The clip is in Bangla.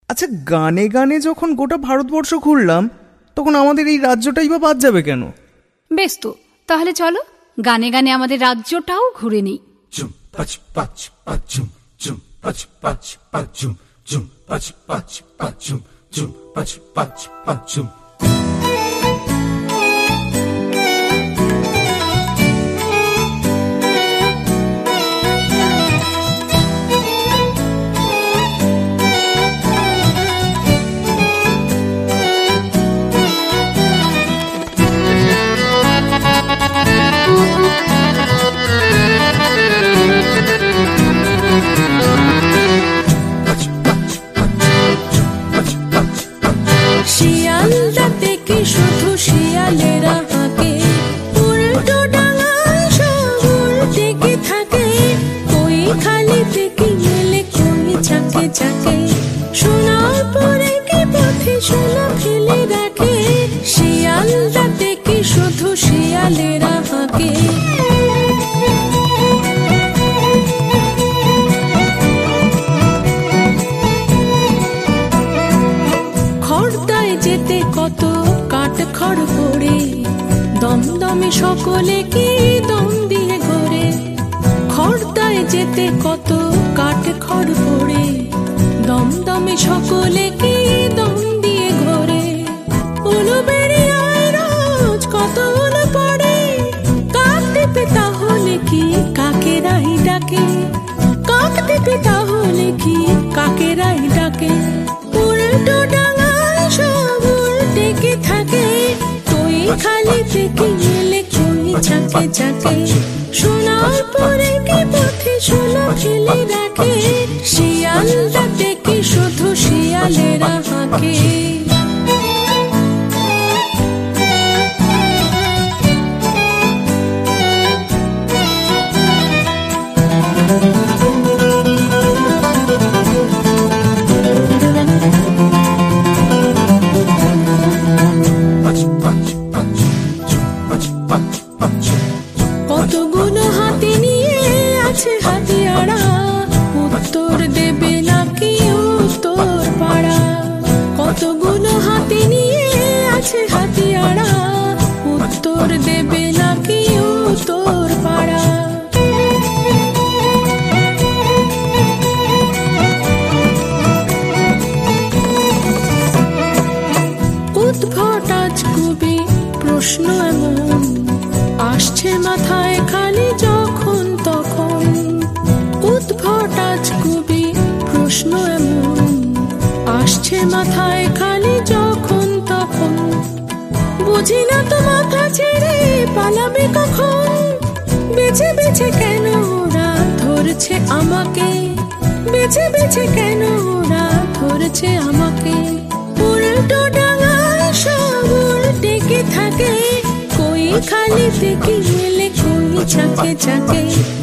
আচ্ছা, গানে গানে যখন গোটা ভারতবর্ষ ঘুরলাম, তখন আমাদের এই রাজ্যটাই বা বাদ যাবে কেন? বেশ তো, তাহলে চলো গানে গানে আমাদের রাজ্যটাও ঘুরে নিই। শিয়ালদাতে কি শুধু শিয়ালেরা হাঁকে, উল্টো ডাঙায় সব উল্টে কি থাকে, কই খালিতে কি মেলে কই ঝাঁকে ঝাঁকে, সোনার পরে কি পথে সোনা ফেলে রাখে, শিয়ালদাতে কি শুধু শিয়ালেরা হাঁকে। খড়দায় যেতে কত কাঠ খড় পড়ে, দমদমে সকলে কি দম দিয়ে ঘোরে, খড়দায় যেতে কত কাঠ খড় পড়ে, দমদমে সকলে কি দম দিয়ে ঘোরে, উলু বেরিয়ায় রোজ কত উলু পড়ে, কাক দিতে তাহলে কি কাকেরাই ডাকে, কাক দিতে তাহলে কি কাকেরাই ডাকে, উল্টো ডাঙায় সব উল্টে কি থাকে, কই খালিতে কি মেলে কই ঝাঁকে ঝাঁকে, সোনার পরে কি পথে সোনা ফেলে রাখে, শিয়ালদাতে কি শুধু শিয়ালেরা হাঁকে। কতগুলো হাতি নিয়ে আছে হাতিয়াড়া, উত্তর দেবে নাকি উত্তর পাড়া, কতগুলো হাতি নিয়ে আছে হাতিয়াড়া, উত্তর দেবে নাকি উত্তর পাড়া। উদ্ভট আজ কবি প্রশ্ন এমন আসছে মাথায় খালি যখন তখন, উদ্ভট আজ কবি প্রশ্ন এমন আসছে মাথায় খালি যখন তখন, বুঝি না তো মাথা ছেড়ে পালাবে কখন, বেছে বেছে কেন ওরা ধরছে আমাকে, বেছে বেছে কেন ওরা ধরছে আমাকে, উল্টো ডাঙায় সব উল্টে কি থাকে, কই খালিতে কি মেলে কই ঝাঁকে ঝাঁকে,